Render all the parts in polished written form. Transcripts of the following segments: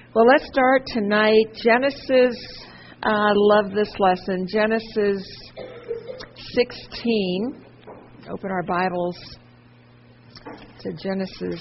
Well, let's start tonight. Genesis, I love this lesson. Genesis 16. Open our Bibles to Genesis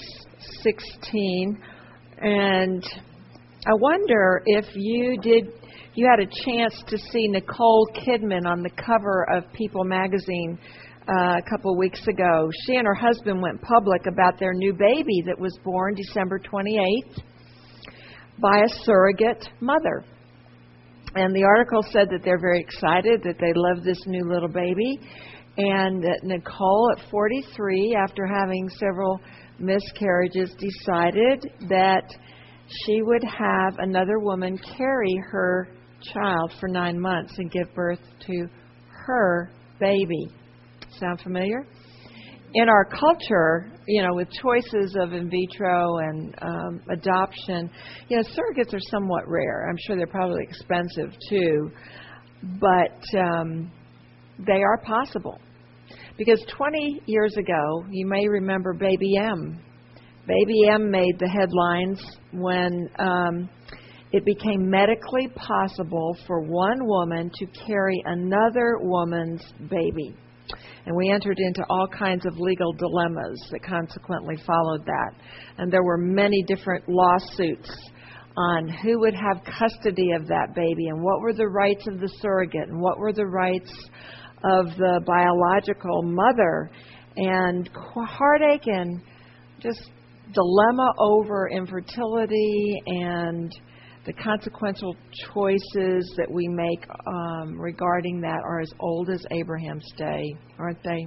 16. And I wonder if you had a chance to see Nicole Kidman on the cover of People magazine a couple of weeks ago. She and her husband went public about their new baby that was born December 28th. By a surrogate mother. And the article said that they're very excited, that they love this new little baby, and that Nicole, at 43, after having several miscarriages, decided that she would have another woman carry her child for 9 months and give birth to her baby. Sound familiar? In our culture, with choices of in vitro and adoption, surrogates are somewhat rare. I'm sure they're probably expensive too, but they are possible. Because 20 years ago, you may remember Baby M. Baby M made the headlines when it became medically possible for one woman to carry another woman's baby. And we entered into all kinds of legal dilemmas that consequently followed that. And there were many different lawsuits on who would have custody of that baby and what were the rights of the surrogate and what were the rights of the biological mother. And heartache and just dilemma over infertility and the consequential choices that we make regarding that are as old as Abraham's day, aren't they?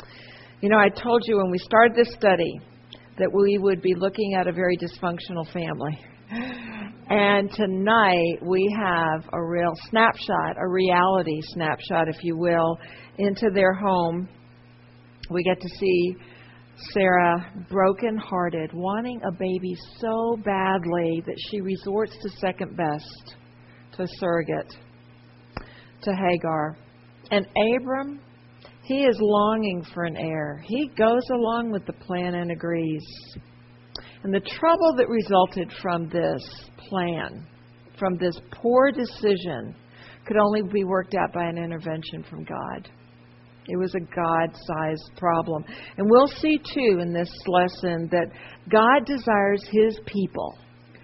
I told you when we started this study that we would be looking at a very dysfunctional family. And tonight we have a real snapshot, a reality snapshot, if you will, into their home. We get to see Sarah, broken-hearted, wanting a baby so badly that she resorts to second best, to a surrogate, to Hagar. And Abram, he is longing for an heir. He goes along with the plan and agrees. And the trouble that resulted from this plan, from this poor decision, could only be worked out by an intervention from God. It was a God-sized problem. And we'll see, too, in this lesson that God desires His people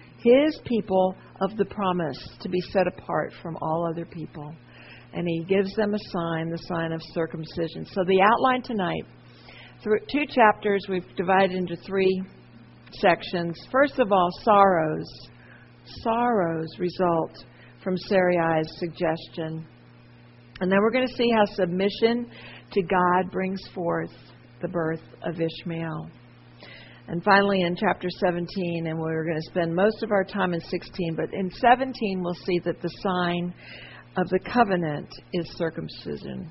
of the promise, to be set apart from all other people. And He gives them a sign, the sign of circumcision. So the outline tonight, through 2 chapters, we've divided into 3 sections. First of all, sorrows. Sorrows result from Sarai's suggestion. And then we're going to see how submission to God brings forth the birth of Ishmael. And finally in chapter 17, and we're going to spend most of our time in 16, but in 17 we'll see that the sign of the covenant is circumcision.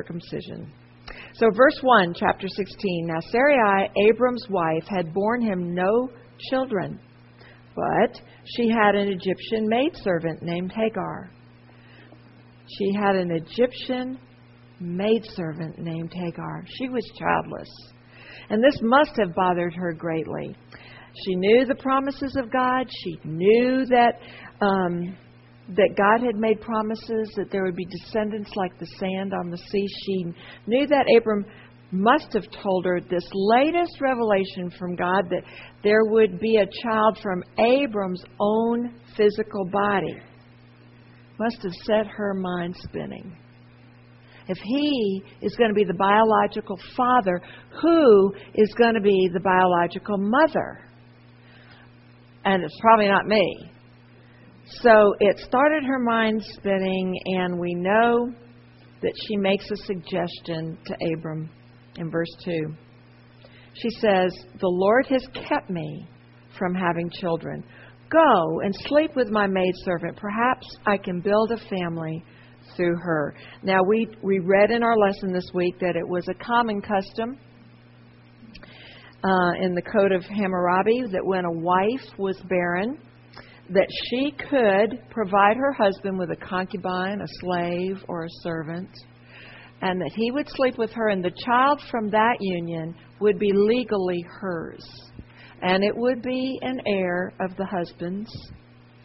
So verse 1, chapter 16. Now Sarai, Abram's wife, had borne him no children, but she had an Egyptian maidservant named Hagar. She had an Egyptian maidservant named Hagar. She was childless. And this must have bothered her greatly. She knew the promises of God. She knew that God had made promises that there would be descendants like the sand on the sea. She knew that Abram must have told her this latest revelation from God, that there would be a child from Abram's own physical body. Must have set her mind spinning. If he is going to be the biological father, who is going to be the biological mother? And it's probably not me. So it started her mind spinning, and we know that she makes a suggestion to Abram in verse 2. She says, "The Lord has kept me from having children. Go and sleep with my maidservant. Perhaps I can build a family through her." Now, we read in our lesson this week that it was a common custom in the Code of Hammurabi that when a wife was barren, that she could provide her husband with a concubine, a slave, or a servant, and that he would sleep with her, and the child from that union would be legally hers. And it would be an heir of the husband's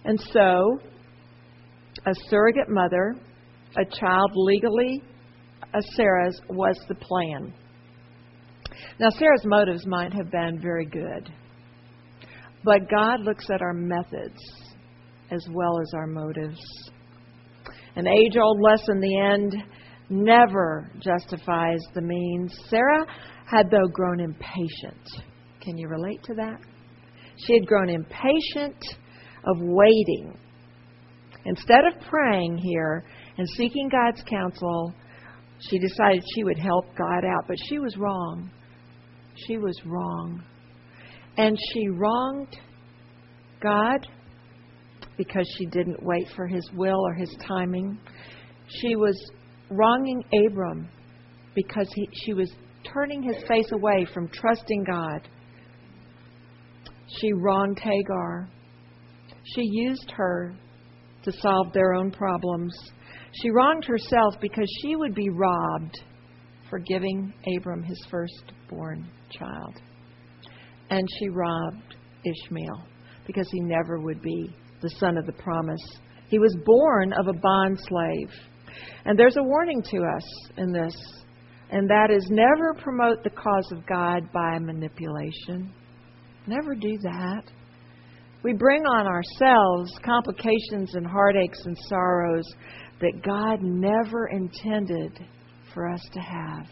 And so, a surrogate mother, a child legally Sarah's, was the plan. Now, Sarah's motives might have been very good, but God looks at our methods as well as our motives. An age-old lesson, the end never justifies the means. Sarah had, though, grown impatient. Can you relate to that? She had grown impatient of waiting. Instead of praying here and seeking God's counsel, she decided she would help God out. But she was wrong. She was wrong. And she wronged God because she didn't wait for His will or His timing. She was wronging Abram because she was turning his face away from trusting God. She wronged Hagar. She used her to solve their own problems. She wronged herself because she would be robbed for giving Abram his firstborn child. And she robbed Ishmael because he never would be the son of the promise. He was born of a bond slave. And there's a warning to us in this, and that is never promote the cause of God by manipulation. Never do that. We bring on ourselves complications and heartaches and sorrows that God never intended for us to have.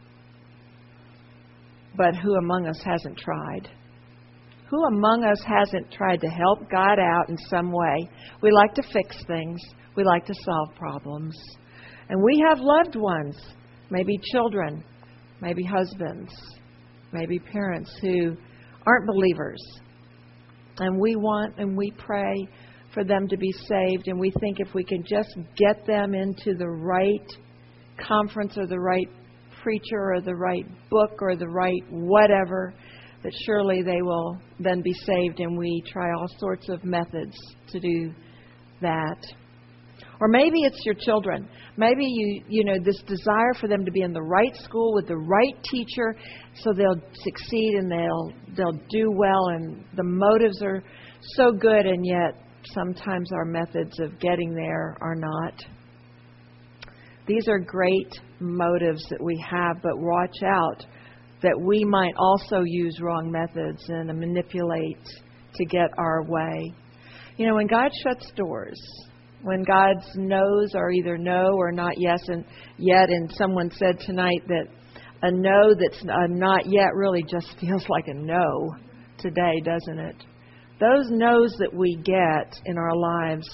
But who among us hasn't tried? Who among us hasn't tried to help God out in some way? We like to fix things. We like to solve problems. And we have loved ones, maybe children, maybe husbands, maybe parents who aren't believers. And we want and we pray for them to be saved. And we think if we can just get them into the right conference or the right preacher or the right book or the right whatever, that surely they will then be saved. And we try all sorts of methods to do that. Or maybe it's your children. Maybe you know this desire for them to be in the right school with the right teacher so they'll succeed and they'll do well, and the motives are so good, and yet sometimes our methods of getting there are not. These are great motives that we have, but watch out that we might also use wrong methods and manipulate to get our way. You know, when God shuts doors, when God's no's are either no or not yes and yet, and someone said tonight that a no that's a not yet really just feels like a no today, doesn't it? Those no's that we get in our lives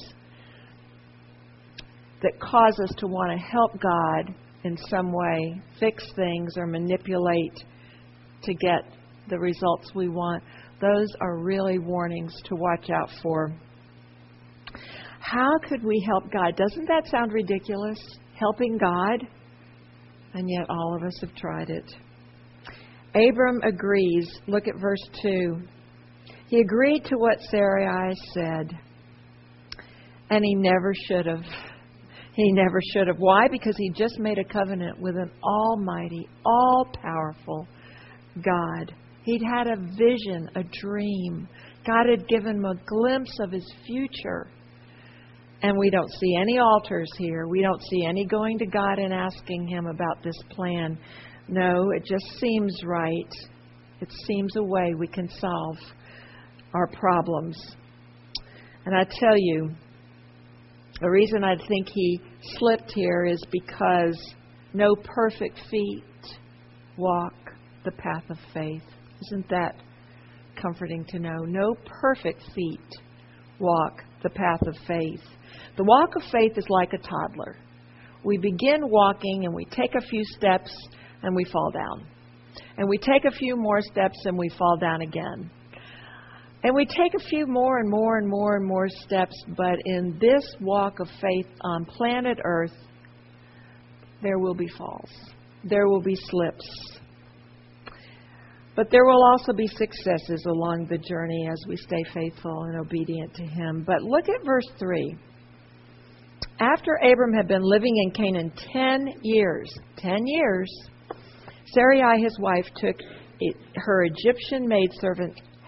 that cause us to want to help God in some way, fix things or manipulate to get the results we want, those are really warnings to watch out for. How could we help God? Doesn't that sound ridiculous? Helping God? And yet all of us have tried it. Abram agrees. Look at verse 2. He agreed to what Sarai said. And he never should have. He never should have. Why? Because he just made a covenant with an almighty, all-powerful God. He'd had a vision, a dream. God had given him a glimpse of his future. And we don't see any altars here. We don't see any going to God and asking Him about this plan. No, it just seems right. It seems a way we can solve our problems. And I tell you, the reason I think he slipped here is because no perfect feet walk the path of faith. Isn't that comforting to know? No perfect feet walk the path of faith. The walk of faith is like a toddler. We begin walking and we take a few steps and we fall down. And we take a few more steps and we fall down again. And we take a few more and more and more and more steps, but in this walk of faith on planet Earth, there will be falls. There will be slips. But there will also be successes along the journey as we stay faithful and obedient to Him. But look at verse 3. After Abram had been living in Canaan 10 years, Sarai, his wife, took her Egyptian maidservant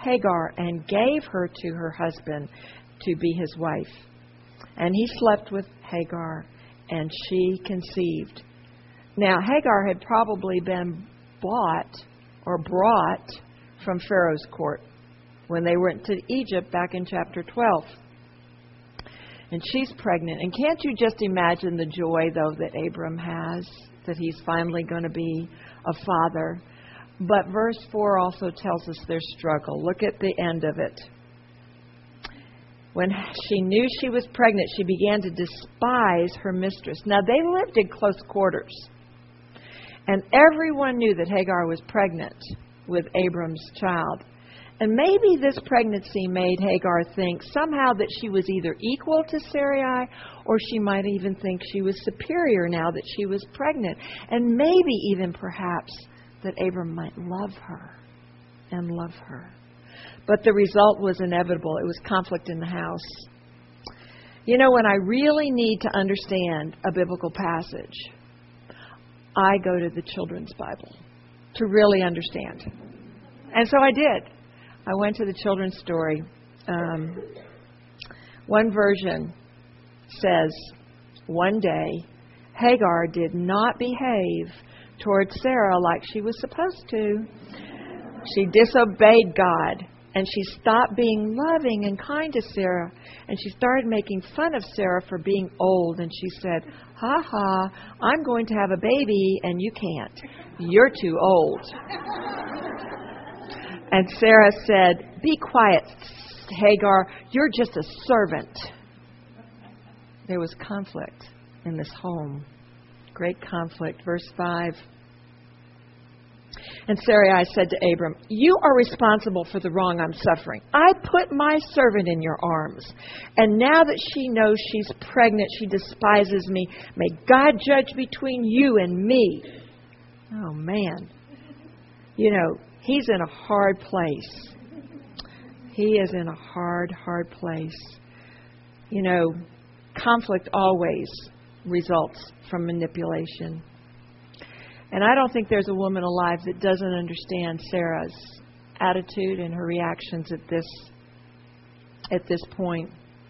Hagar and gave her to her husband to be his wife. And he slept with Hagar, and she conceived. Now, Hagar had probably been bought or brought from Pharaoh's court when they went to Egypt back in chapter 12. And she's pregnant. And can't you just imagine the joy, though, that Abram has, that he's finally going to be a father? But verse 4 also tells us their struggle. Look at the end of it. When she knew she was pregnant, she began to despise her mistress. Now, they lived in close quarters. And everyone knew that Hagar was pregnant with Abram's child. And maybe this pregnancy made Hagar think somehow that she was either equal to Sarai, or she might even think she was superior now that she was pregnant. And maybe even perhaps that Abram might love her and love her. But the result was inevitable. It was conflict in the house. You know, when I really need to understand a biblical passage, I go to the Children's Bible to really understand. And so I did. I went to the children's story. One version says, one day, Hagar did not behave towards Sarah like she was supposed to. She disobeyed God, and she stopped being loving and kind to Sarah, and she started making fun of Sarah for being old, and she said, "Ha ha, I'm going to have a baby, and you can't. You're too old." And Sarah said, "Be quiet, Hagar. You're just a servant." There was conflict in this home. Great conflict. Verse 5. And Sarai said to Abram, "You are responsible for the wrong I'm suffering. I put my servant in your arms. And now that she knows she's pregnant, she despises me. May God judge between you and me." Oh, man. You know, he's in a hard place. He is in a hard, hard place. You know, conflict always results from manipulation. And I don't think there's a woman alive that doesn't understand Sarah's attitude and her reactions at this point.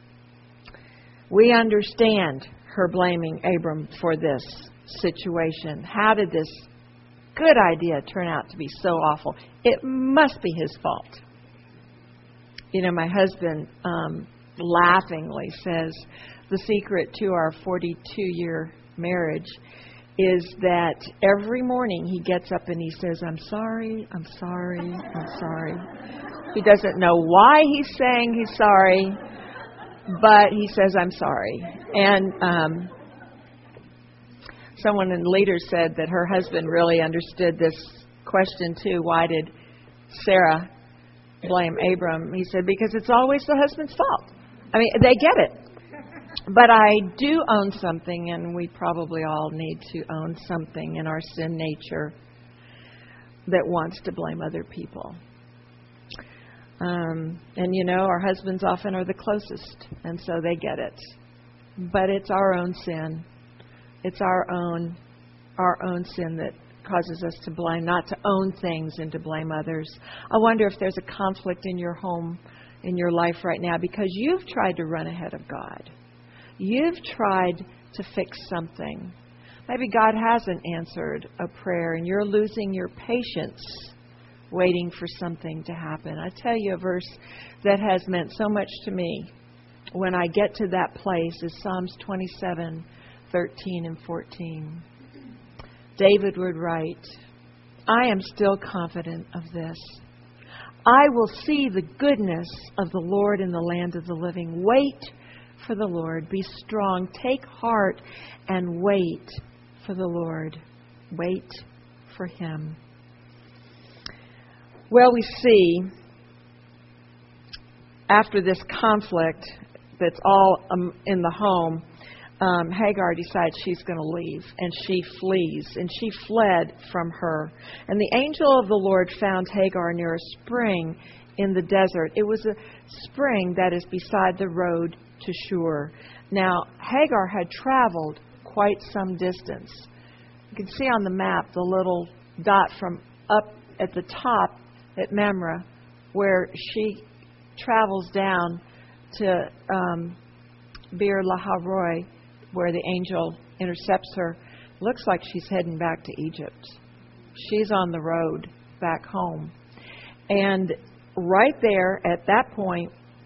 We understand her blaming Abram for this situation. How did this good idea turn out to be so awful? It must be his fault. You know, my husband laughingly says the secret to our 42-year marriage is that every morning he gets up and he says, "I'm sorry, I'm sorry, I'm sorry." He doesn't know why he's saying he's sorry, but he says, "I'm sorry." And someone in Leaders said that her husband really understood this question too. Why did Sarah blame Abram? He said, because it's always the husband's fault. I mean, they get it. But I do own something, and we probably all need to own something in our sin nature that wants to blame other people. And, you know, our husbands often are the closest, and so they get it. But it's our own sin. It's our own sin that causes us to blame, not to own things and to blame others. I wonder if there's a conflict in your home, in your life right now, because you've tried to run ahead of God. You've tried to fix something. Maybe God hasn't answered a prayer and you're losing your patience waiting for something to happen. I tell you, a verse that has meant so much to me when I get to that place is Psalms 27:13 and 14. David would write, "I am still confident of this. I will see the goodness of the Lord in the land of the living. Wait for the Lord. Be strong. Take heart and wait for the Lord." Wait for Him. Well, we see after this conflict that's all in the home, Hagar decides she's going to leave, and she flees, and she fled from her. And the angel of the Lord found Hagar near a spring in the desert. It was a spring that is beside the road to Shur. Now, Hagar had traveled quite some distance. You can see on the map the little dot from up at the top at Mamre where she travels down to Bir Lahai-Roi, where the angel intercepts her. Looks like she's heading back to Egypt. She's on the road back home. And right there at that point,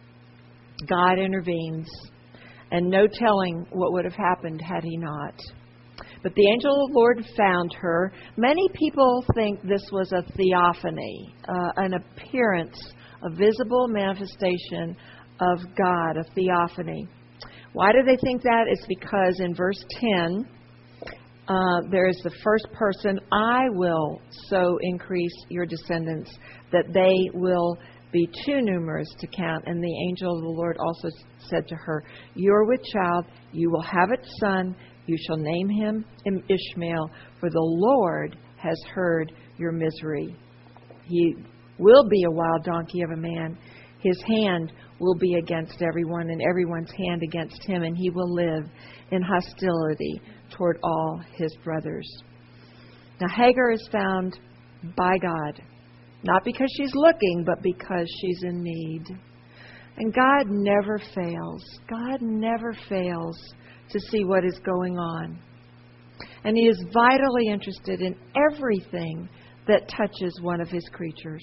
God intervenes, and no telling what would have happened had he not. But the angel of the Lord found her. Many people think this was a theophany, an appearance, a visible manifestation of God, a theophany. Why do they think that? It's because in verse 10, there is the first person, I will so increase your descendants that they will be too numerous to count. And the angel of the Lord also said to her, you are with child, you will have a son, you shall name him Ishmael, for the Lord has heard your misery. He will be a wild donkey of a man. His hand will be against everyone, and everyone's hand against him, and he will live in hostility toward all his brothers. Now Hagar is found by God, not because she's looking, but because she's in need. And God never fails. God never fails to see what is going on. And He is vitally interested in everything that touches one of His creatures.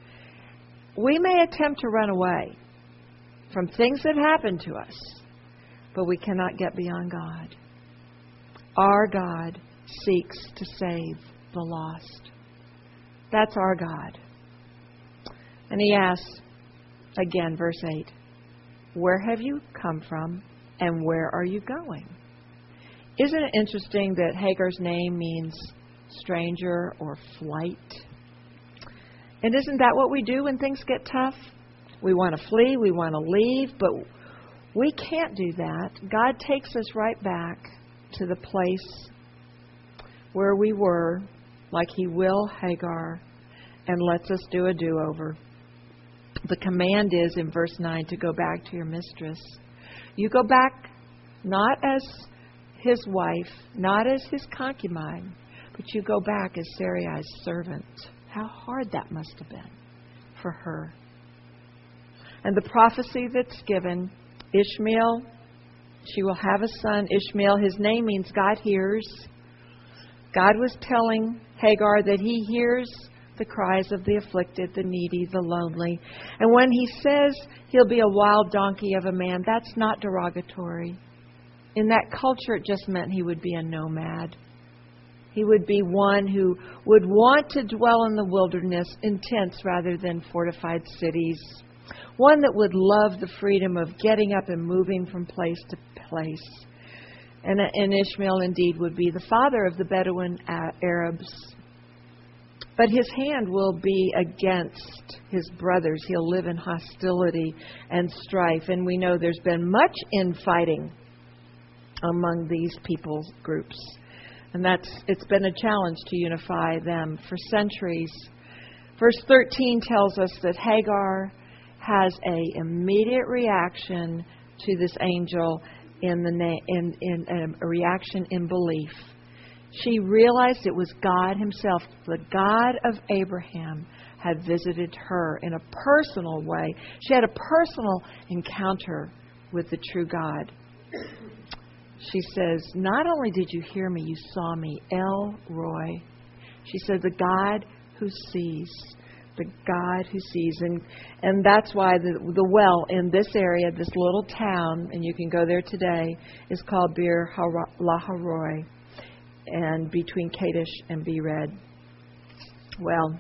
We may attempt to run away from things that happen to us, but we cannot get beyond God. Our God seeks to save the lost. That's our God. And He asks, again, verse 8, where have you come from and where are you going? Isn't it interesting that Hagar's name means stranger or flight? And isn't that what we do when things get tough? We want to flee, we want to leave, but we can't do that. God takes us right back to the place where we were, like He will Hagar, and lets us do a do-over. The command is in verse 9 to go back to your mistress. You go back not as his wife, not as his concubine, but you go back as Sarai's servant. How hard that must have been for her. And the prophecy that's given, Ishmael, she will have a son, Ishmael. His name means God hears. God was telling Hagar that He hears the cries of the afflicted, the needy, the lonely. And when He says he'll be a wild donkey of a man, that's not derogatory. In that culture, it just meant he would be a nomad. He would be one who would want to dwell in the wilderness in tents rather than fortified cities. One that would love the freedom of getting up and moving from place to place. And Ishmael indeed would be the father of the Bedouin Arabs. But his hand will be against his brothers. He'll live in hostility and strife. And we know there's been much infighting among these people groups. And it's been a challenge to unify them for centuries. Verse 13 tells us that Hagar has an immediate reaction to this angel in a reaction in belief. She realized it was God Himself, the God of Abraham, had visited her in a personal way. She had a personal encounter with the true God. She says, not only did you hear me, you saw me, El Roi. She said, the God who sees. The God who sees. And that's why the well in this area, this little town, and you can go there today, is called Bir Lahai-Roi, and between Kadesh and Bered. Well,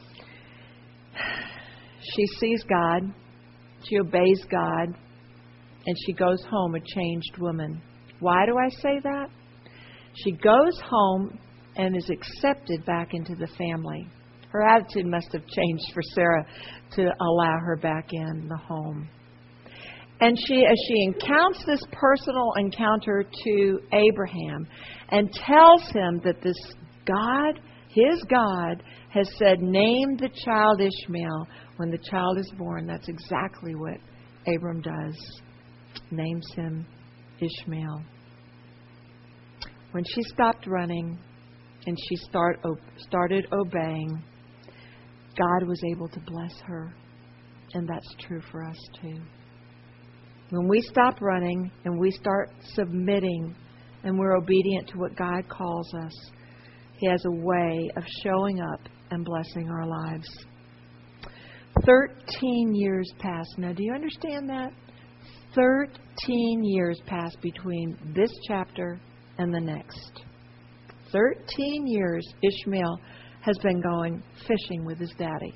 she sees God, she obeys God, and she goes home a changed woman. Why do I say that? She goes home and is accepted back into the family. Her attitude must have changed for Sarah to allow her back in the home. And as she encounters this personal encounter to Abraham and tells him that this God, his God, has said, name the child Ishmael. When the child is born, that's exactly what Abram does. Names him Ishmael. When she stopped running and she started obeying, God was able to bless her. And that's true for us too. When we stop running and we start submitting and we're obedient to what God calls us, He has a way of showing up and blessing our lives. 13 years passed. Now, do you understand that? 13 years passed between this chapter and the next. 13 years Ishmael has been going fishing with his daddy.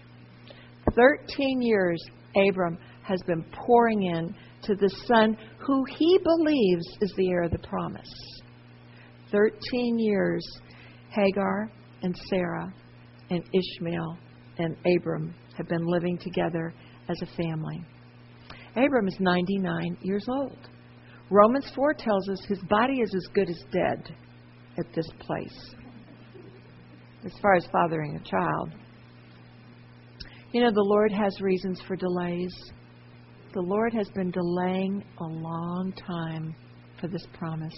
13 years Abram has been pouring in to the son who he believes is the heir of the promise. 13 years Hagar and Sarah and Ishmael and Abram have been living together as a family. Abram is 99 years old. Romans 4 tells us his body is as good as dead at this place, as far as fathering a child. You know, the Lord has reasons for delays. The Lord has been delaying a long time for this promise.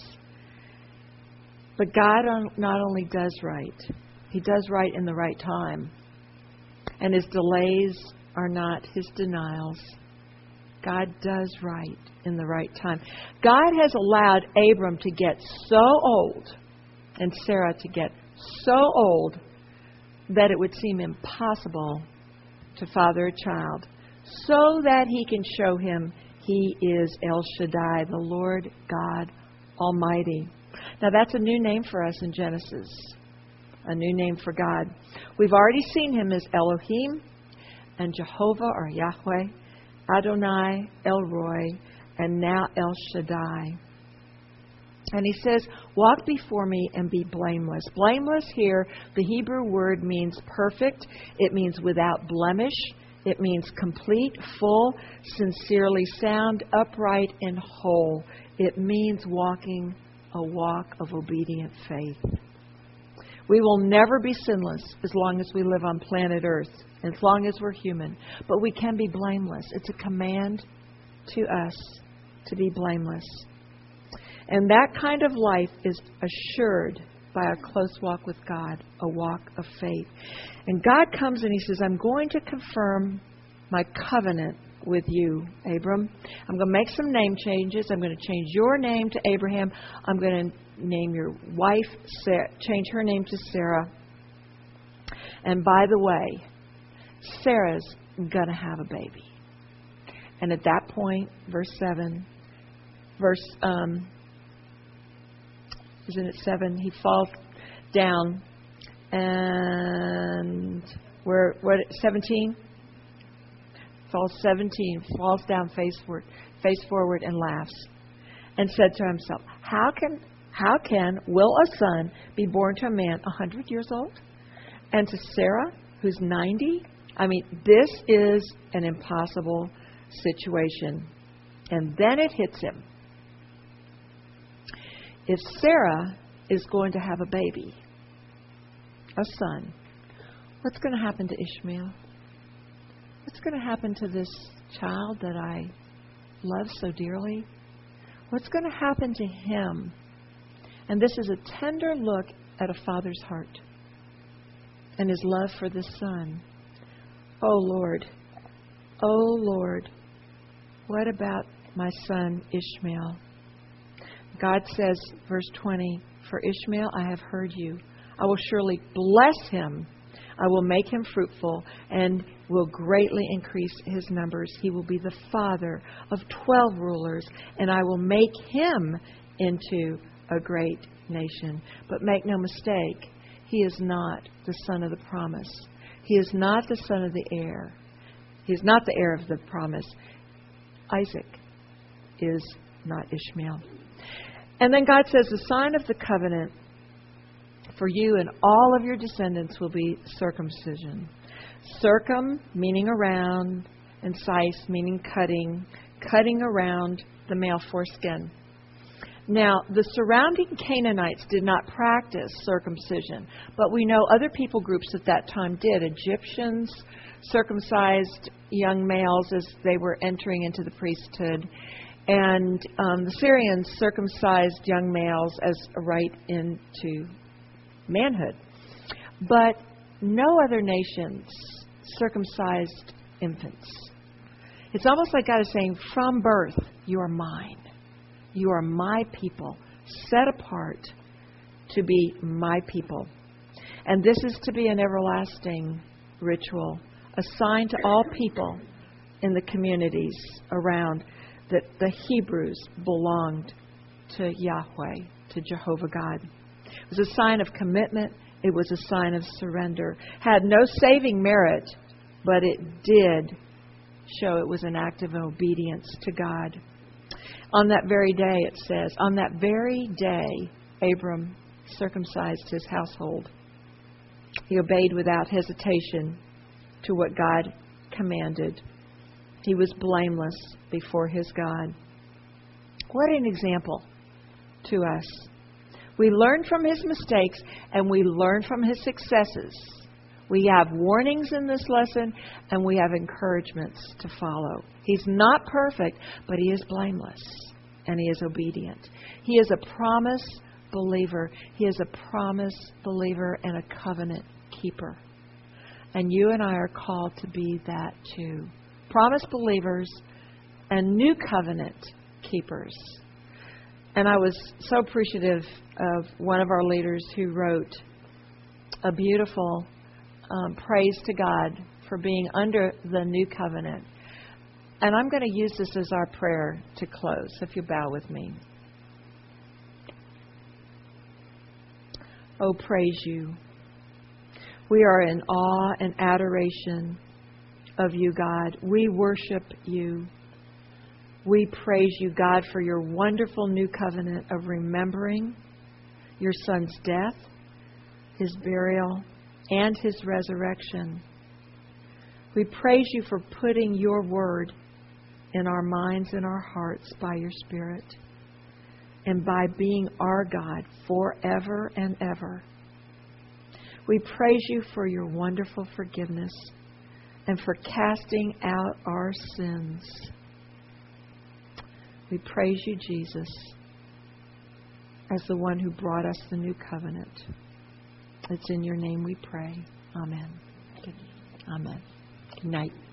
But God not only does right, He does right in the right time. And His delays are not His denials. God does right in the right time. God has allowed Abram to get so old and Sarah to get so old that it would seem impossible to father a child, so that He can show him He is El Shaddai, the Lord God Almighty. Now that's a new name for us in Genesis, a new name for God. We've already seen Him as Elohim and Jehovah or Yahweh, Adonai, El Roi, and now El Shaddai. And He says, walk before me and be blameless. Blameless here, the Hebrew word means perfect. It means without blemish. It means complete, full, sincerely sound, upright, and whole. It means walking a walk of obedient faith. We will never be sinless as long as we live on planet Earth, as long as we're human. But we can be blameless. It's a command to us to be blameless. And that kind of life is assured by a close walk with God, a walk of faith. And God comes and He says, I'm going to confirm my covenant with you, Abram. I'm going to make some name changes. I'm going to change your name to Abraham. I'm going to name your wife, Sarah, change her name to Sarah. And by the way, Sarah's going to have a baby. And at that point, isn't it 7? He falls down, and what? 17. Falls down face forward, and laughs, and said to himself, "How can will a son be born to a man 100 years old, and to Sarah who's 90? I mean, this is an impossible situation." And then it hits him. If Sarah is going to have a baby, a son, what's going to happen to Ishmael? What's going to happen to this child that I love so dearly? What's going to happen to him? And this is a tender look at a father's heart and his love for the son. Oh Lord, what about my son Ishmael? God says, verse 20, for Ishmael I have heard you. I will surely bless him. I will make him fruitful and will greatly increase his numbers. He will be the father of 12 rulers, and I will make him into a great nation. But make no mistake, he is not the son of the promise. He is not the son of the heir. He is not the heir of the promise. Isaac is not Ishmael. And then God says, the sign of the covenant for you and all of your descendants will be circumcision. Circum meaning around, and cis meaning cutting around the male foreskin. Now, the surrounding Canaanites did not practice circumcision, but we know other people groups at that time did. Egyptians circumcised young males as they were entering into the priesthood, and the Syrians circumcised young males as a right into manhood. But no other nations circumcised infants. It's almost like God is saying, from birth, you are mine. You are my people, set apart to be my people. And this is to be an everlasting ritual, a sign to all people in the communities around that the Hebrews belonged to Yahweh, to Jehovah God. It was a sign of commitment. It was a sign of surrender. Had no saving merit, but it did show it was an act of obedience to God. On that very day, it says, on that very day, Abram circumcised his household. He obeyed without hesitation to what God commanded. He was blameless before his God. What an example to us. We learn from his mistakes and we learn from his successes. We have warnings in this lesson and we have encouragements to follow. He's not perfect, but he is blameless and he is obedient. He is a promise believer. He is a promise believer and a covenant keeper. And you and I are called to be that too. Promise believers and new covenant keepers. And I was so appreciative of one of our leaders who wrote a beautiful praise to God for being under the new covenant. And I'm going to use this as our prayer to close, if you bow with me. Oh, praise you. We are in awe and adoration of you, God. We worship you. We praise you, God, for your wonderful new covenant of remembering your Son's death, his burial, and his resurrection. We praise you for putting your word in our minds and our hearts by your Spirit, and by being our God forever and ever. We praise you for your wonderful forgiveness and for casting out our sins. We praise you, Jesus, as the one who brought us the new covenant. It's in your name we pray. Amen. Amen. Good night.